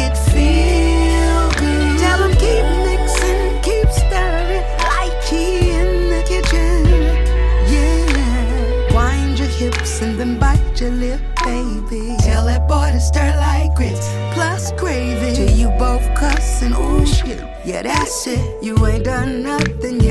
it feel good. Tell him keep mixing, keep stirring, like he in the kitchen. Yeah, wind your hips and then bite your lip, baby. Tell that boy to stir like grits, plus gravy. Till you both cussing, ooh shit. Yeah, that's it. You ain't done nothing yet.